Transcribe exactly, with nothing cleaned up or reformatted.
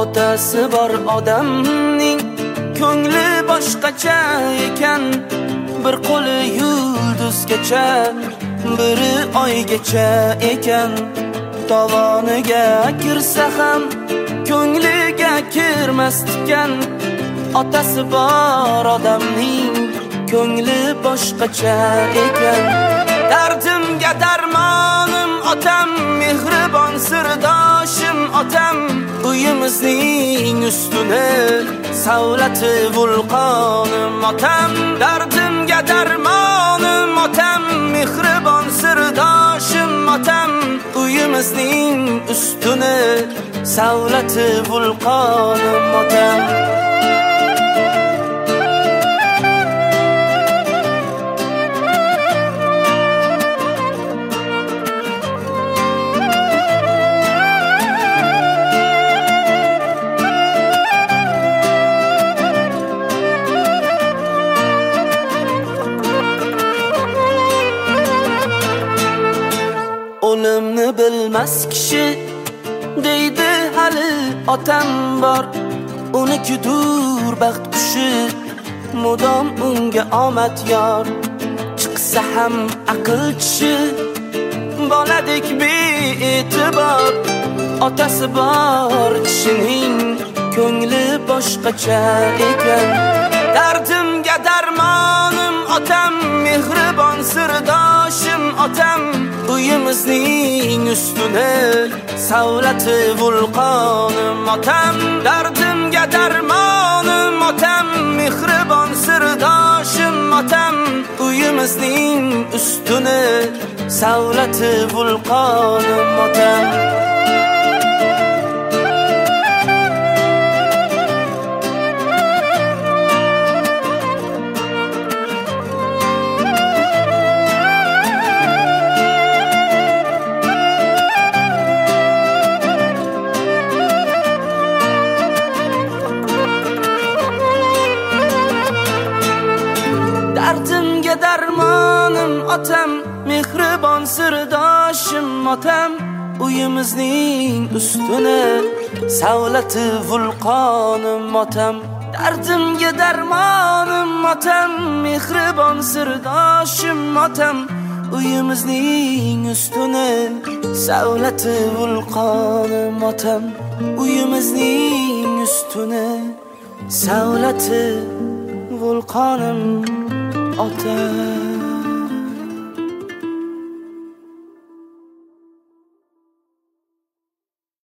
Otasi bor odamning ko'ngli boshqacha ekan. Bir qo'li yulduzgacha, biri oygacha ekan. Tovoniga kirsa ham ko'ngliga kirmas ekan. Otasi bor odamning ko'ngli boshqacha ekan. Dardimga darmonim otam, mehribon sirdoshim otam. Uyimizning ustuni savlati vulqonim otam. Dardimga darmonim otam, mehribon sirdoshim otam. Uyimizning ustuni savlati vulqonim otam. O'limni bilmas kishi deydi hali otam bor. Unikidur baxt qushi, mudom unga omad yor. Chiqsa ham aql tishi, boladek be'e'tibor. Otasi bor kishining ko'ngli boshqacha ekan. Dardimga darmonim otam, mehribon sirdoshim otam. Uyimizning ustuni savlati vulqonim otam. Dardimga darmonim otam, mehribon sirdoshim otam. Uyimizning ustuni savlati vulqonim otam. Dardimga darmonim otam, mehribon sirdoshim otam. Uyimizning ustuni savlati vulqonim otam. Dardimga darmonim otam, mehribon sirdoshim otam. Uyimizning ustuni savlati vulqonim otam. Uyimizning ustuni savlati vulqonim otam.